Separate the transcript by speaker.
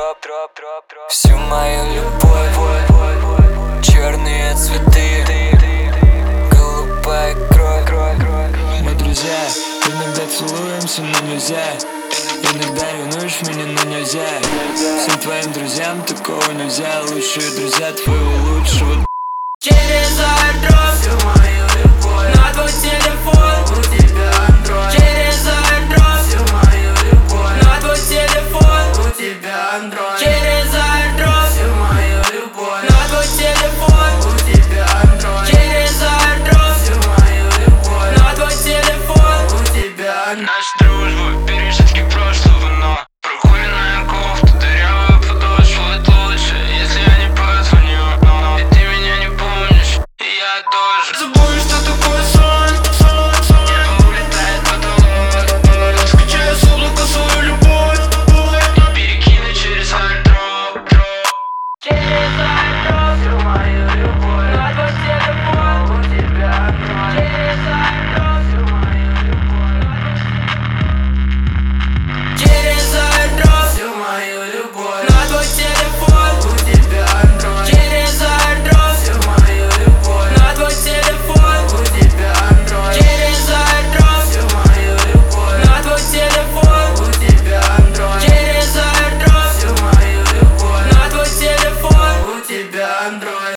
Speaker 1: Всю мою любовь, черные цветы, голубая кровь.
Speaker 2: Мы друзья, иногда целуемся, но нельзя. Иногда ревнуешь меня, но нельзя. Всем твоим друзьям такого нельзя. Лучшие друзья твоего лучшего.
Speaker 1: Через